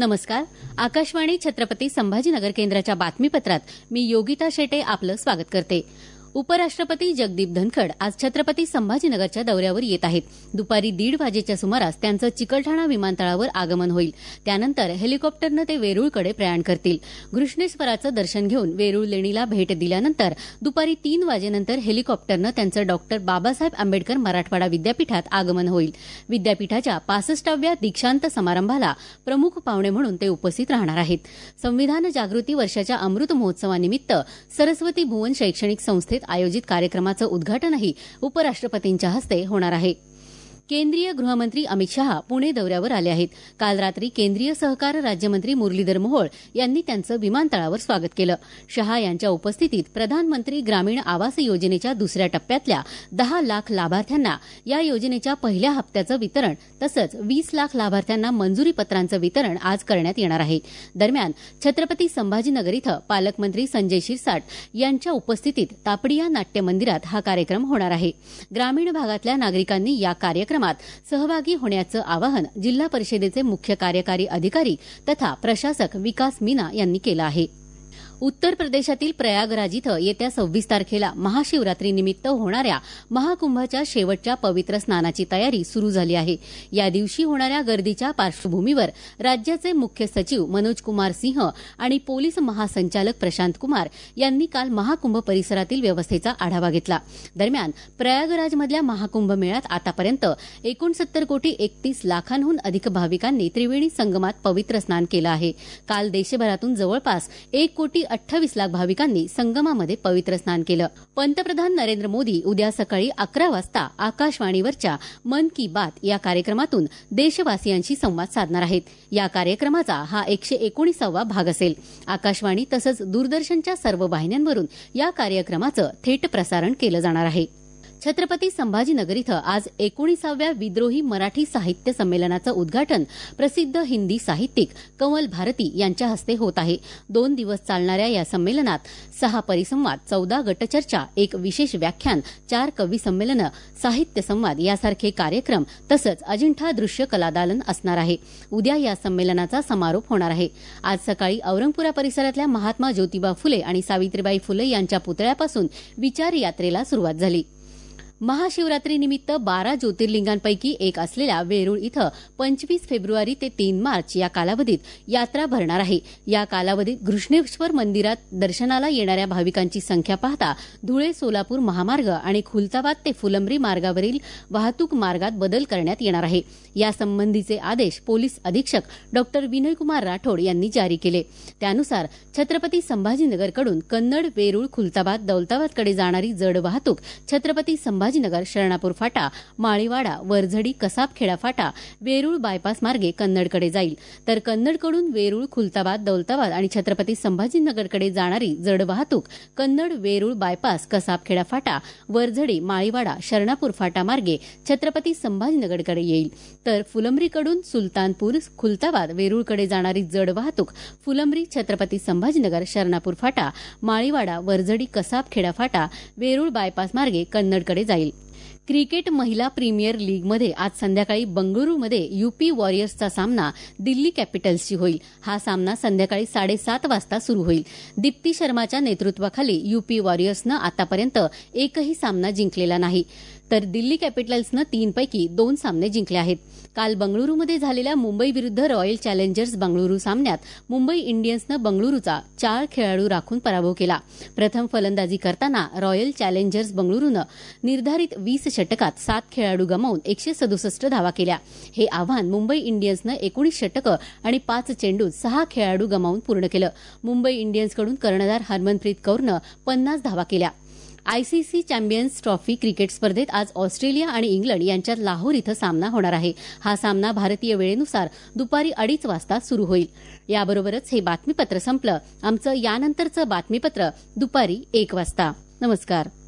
नमस्कार. आकाशवाणी छत्रपती संभाजीनगर केंद्राच्या बातमीपत्रात मी योगिता शेटे आपलं स्वागत करते. उपराष्ट्रपती जगदीप धनखड आज छत्रपती संभाजीनगरच्या दौऱ्यावर येत आहेत. दुपारी 1:30 वाजेच्या सुमारास त्यांचं चिकलठाणा विमानतळावर आगमन होईल. त्यानंतर हेलिकॉप्टरनं ते वेरूळकडे प्रयाण करतील. घृष्णेश्वराचं दर्शन घेऊन वेरूळ लेणीला भेट दिल्यानंतर दुपारी 3 वाजेनंतर हेलिकॉप्टरनं त्यांचं डॉक्टर बाबासाहेब आंबेडकर मराठवाडा विद्यापीठात आगमन होईल. विद्यापीठाच्या 65व्या दीक्षांत समारंभाला प्रमुख पाहुणे म्हणून ते उपस्थित राहणार आहेत. संविधान जागृती वर्षाच्या अमृत महोत्सवानिमित्त सरस्वती भुवन शैक्षणिक संस्थेत आयोजित कार्यक्रमाचं उद्घाटनही उपराष्ट्रपतींच्या हस्ते होणार आहे. केंद्रीय गृहमंत्री अमित शहा पुणे दौऱ्यावर आले आहेत. काल रात्री केंद्रीय सहकार राज्यमंत्री मुरलीधर मोहोळ यांनी त्यांचं विमानतळावर स्वागत केलं. शहा यांच्या उपस्थितीत प्रधानमंत्री ग्रामीण आवास योजनेच्या दुसऱ्या टप्प्यातल्या 10 लाख लाभार्थ्यांना या योजनेच्या पहिल्या हप्त्याचं वितरण तसंच 20 लाख लाभार्थ्यांना मंजुरी पत्रांचं वितरण आज करण्यात येणार आहे. दरम्यान छत्रपती संभाजीनगर इथं पालकमंत्री संजय शिरसाट यांच्या उपस्थितीत तापडिया नाट्य मंदिरात हा कार्यक्रम होणार आहे. ग्रामीण भागातल्या नागरिकांनी या कार्यक्रमात सहभागी होण्याचं आवाहन जिल्हा परिषदेचे मुख्य कार्यकारी अधिकारी तथा प्रशासक विकास मीना यांनी केलं आहे. उत्तर प्रदेशातील प्रयागराज इथं येत्या 26 तारखेला महाशिवरात्रीनिमित्त होणाऱ्या महाकुंभाच्या शेवटच्या पवित्र स्नानाची तयारी सुरू झाली आहे. या दिवशी होणाऱ्या गर्दीच्या पार्श्वभूमीवर राज्याचे मुख्य सचिव मनोज कुमार सिंह आणि पोलीस महासंचालक प्रशांत कुमार यांनी काल महाकुंभ परिसरातील व्यवस्थेचा आढावा घेतला. दरम्यान प्रयागराजमधल्या महाकुंभ मेळ्यात आतापर्यंत 69 कोटी 31 लाखांहून अधिक भाविकांनी त्रिवेणी संगमात पवित्र स्नान केलं आहे. काल देशभरातून जवळपास 1 कोटी 28 लाख भाविकांनी संगमामध्ये पवित्र स्नान केलं. पंतप्रधान नरेंद्र मोदी उद्या सकाळी 11 वाजता आकाशवाणीवरच्या मन की बात या कार्यक्रमातून देशवासियांशी संवाद साधणार आहेत. या कार्यक्रमाचा हा 119वा भाग असेल. आकाशवाणी तसंच दूरदर्शनच्या सर्व वाहिन्यांवरून या कार्यक्रमाचं थेट प्रसारण केलं जाणार आहे. छत्रपती संभाजीनगर इथं आज 19व्या विद्रोही मराठी साहित्य संमेलनाचं उद्घाटन प्रसिद्ध हिंदी साहित्यिक कमल भारती यांच्या हस्ते होत आहे. 2 दिवस चालणाऱ्या या संमेलनात 6 परिसंवाद, 14 गटचर्चा, 1 विशेष व्याख्यान, 4 कवी संमेलनं, साहित्य संवाद यासारखे कार्यक्रम तसंच अजिंठा दृश्य कलादालन असणार आहे. उद्या या संमेलनाचा समारोप होणार आहे. आज सकाळी औरंगपुरा परिसरातल्या महात्मा ज्योतिबा फुले आणि सावित्रीबाई फुले यांच्या पुतळ्यापासून विचार यात्रेला सुरुवात झाली. महाशिवरात्रीनिमित्त 12 ज्योतिर्लिंगांपैकी एक असलेल्या वेरूळ इथं 25 फेब्रुवारी ते 3 मार्च या कालावधीत यात्रा भरणार आहे. या कालावधीत घृष्णेश्वर मंदिरात दर्शनाला येणाऱ्या भाविकांची संख्या पाहता धुळे सोलापूर महामार्ग आणि खुलताबाद ते फुलंब्री मार्गावरील वाहतूक मार्गात बदल करण्यात येणार आहे. यासंबंधीचे आदेश पोलीस अधीक्षक डॉ. विनयकुमार राठोड यांनी जारी केले. त्यानुसार छत्रपती संभाजीनगरकडून कन्नड, वेरूळ, खुलताबाद, दौलताबादकडे जाणारी जड वाहतूक छत्रपती संभाजीनगर, शरणापूर फाटा, माळीवाडा, वरझडी, कसाबखेडा फाटा, वेरूळ बायपास मार्गे कन्नडकडे जाईल. तर कन्नडकडून वेरूळ, खुलताबाद, दौलताबाद आणि छत्रपती संभाजीनगरकडे जाणारी जड वाहतूक कन्नड, वेरूळ बायपास, कसाबखेडा फाटा, वरझडी, माळीवाडा, शरणापूर फाटा मार्गे छत्रपती संभाजीनगरकडे येईल. तर फुलंब्रीकडून सुलतानपूर, खुलताबाद, वेरूळकडे जाणारी जड वाहतूक फुलंब्री, छत्रपती संभाजीनगर, शरणापूर फाटा, माळीवाडा, वरझडी, कसाबखेडा फाटा, वेरूळ बायपास मार्गे कन्नडकडे जाईल. क्रिकेट महिला प्रीमियर लीगमध्ये आज संध्याकाळी बंगळुरूमध्ये यूपी वॉरियर्सचा सामना दिल्ली कॅपिटल्सशी होईल. हा सामना संध्याकाळी 7:30 वाजता सुरू होईल. दीप्ती शर्माच्या नेतृत्वाखाली यूपी वॉरियर्सनं आतापर्यंत एकही सामना जिंकलेला नाही, तर दिल्ली कॅपिटल्सनं 3 पैकी 2 सामने जिंकले आहेत. काल बंगळुरूमध्ये झालेल्या मुंबई विरुद्ध रॉयल चॅलेंजर्स बंगळुरू सामन्यात मुंबई इंडियन्सनं बंगळुरूचा 4 खेळाडू राखून पराभव केला. प्रथम फलंदाजी करताना रॉयल चॅलेंजर्स बंगळुरूनं निर्धारित 20 षटकात 7 खेळाडू गमावून 167 धावा केल्या. हे आव्हान मुंबई इंडियन्सनं 19 षटकं आणि 5 चेंडूत 6 खेळाडू गमावून पूर्ण केलं. मुंबई इंडियन्सकडून कर्णधार हरमनप्रीत कौरनं 50 धावा केल्या. आयसीसी चॅम्पियन्स ट्रॉफी क्रिकेट स्पर्धेत आज ऑस्ट्रेलिया आणि इंग्लंड यांच्यात लाहोर इथं सामना होणार आहे. हा सामना भारतीय वेळेनुसार दुपारी 2:30 वाजता सुरू होईल. याबरोबरच हे बातमीपत्र संपलं. आमचं यानंतरचं बातमीपत्र दुपारी 1 वाजता. नमस्कार.